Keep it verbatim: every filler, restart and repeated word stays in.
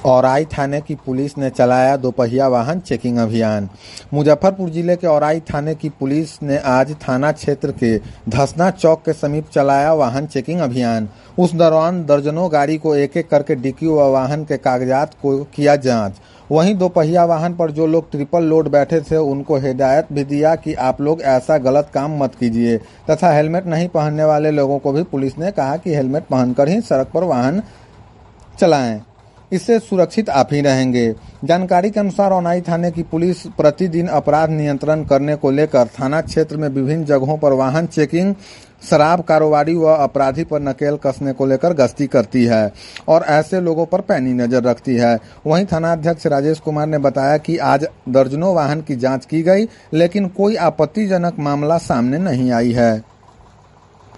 औराई थाने की पुलिस ने चलाया दोपहिया वाहन चेकिंग अभियान। मुजफ्फरपुर जिले के औराई थाने की पुलिस ने आज थाना क्षेत्र के धसना चौक के समीप चलाया वाहन चेकिंग अभियान। उस दौरान दर्जनों गाड़ी को एक एक करके डिक्की व वाहन के कागजात को किया जांच। वहीं दोपहिया वाहन पर जो लोग ट्रिपल लोड बैठे थे उनको हिदायत भी दिया कि आप लोग ऐसा गलत काम मत कीजिए तथा हेलमेट नहीं पहनने वाले लोगों को भी पुलिस ने कहा कि हेलमेट पहनकर ही सड़क पर वाहन चलाएं, इससे सुरक्षित आप ही रहेंगे। जानकारी के अनुसार औराई थाने की पुलिस प्रतिदिन अपराध नियंत्रण करने को लेकर थाना क्षेत्र में विभिन्न जगहों पर वाहन चेकिंग, शराब कारोबारी व अपराधी पर नकेल कसने को लेकर गश्ती करती है और ऐसे लोगों पर पैनी नजर रखती है। वहीं थानाध्यक्ष राजेश कुमार ने बताया कि आज दर्जनों वाहन की जांच की गई, लेकिन कोई आपत्तिजनक मामला सामने नहीं आई है।